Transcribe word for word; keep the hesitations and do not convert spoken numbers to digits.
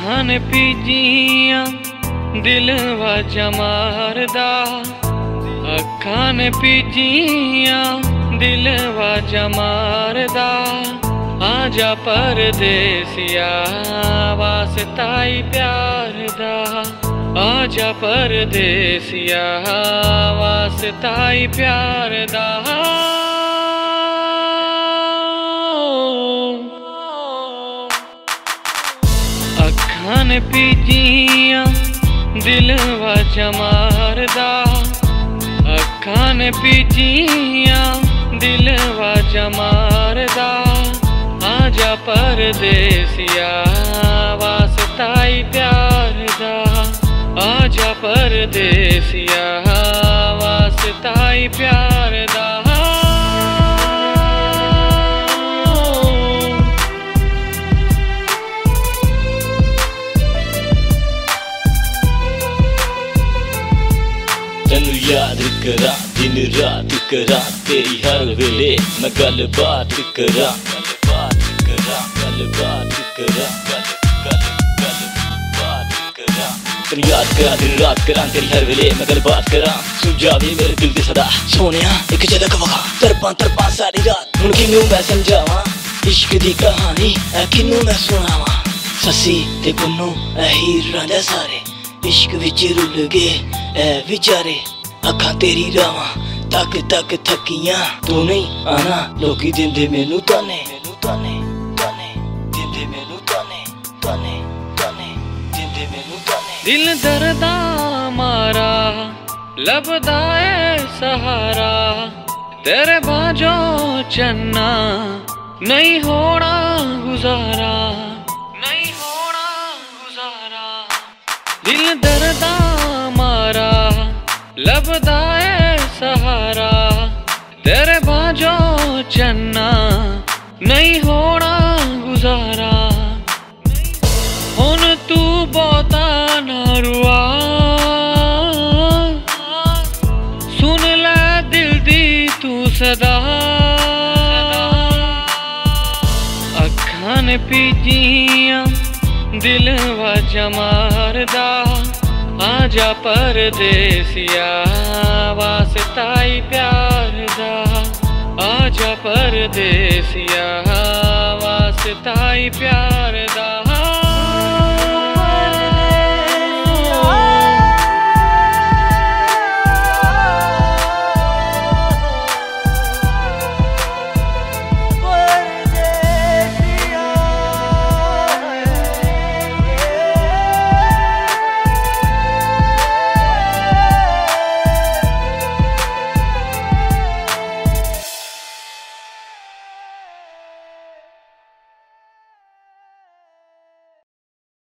अखां ने पीजियां दिल वाजा मारदा, अखां ने पीजियां दिल वाजा मारदा। आजा परदेसिया वास्ताई प्यार दा, आजा परदेसिया वास्ताई प्यार दा। अखां ने पीजियां दिल वाजा मारदा, अखां ने पीजियां दिल वाजा मारदा। आजा परदेसिया वास्ताई प्यार दा, आजा परदेसिया वास्ताई प्यार दा। तेनू याद करा दिन रात करा, तेरी हर वेले मैं गल बात करा, गल बात करा, गल बात करा, गल गल गल बात करा। तेनू याद करा दिन रात करा, तेरी हर वेले मैं गल बात करा। सुन जावे मेरे दिल दी सदा सोनिया एक झलक वखा, तरपां तरपां सारी रात हुण किनू मैं समझावां, इश्क दी कहानी ऐ किनू मैं सुणावां। ससी ते पुन्नू ऐ हीर रांझा सारे इश्क विच रुल गए ऐ विचारे। अखां तेरी रावां तक तक थकियां, तू नहीं आना लोकी दिंदे मैनू ताने, मैनू ताने ताने दिंदे मैनू ताने, ताने ताने दिंदे मैनू ताने। दिल दर्दा मारा लभदा है सहारा, तेरे बाजों चन्ना नहीं होना गुजारा, नहीं होना गुजारा। दिल दर्दा मारा लभदा है सहारा, तेरे बाजों चन्ना नहीं होना गुजारा। हुण तू बहुता ना रुआ, सुन ले दिल दी तू सदा। अखां ने पीजियां दिल वाजा मारदा, आजा परदेसिया वास्ताई प्यार दा, आजा परदेसिया वास्ताई प्यार दा।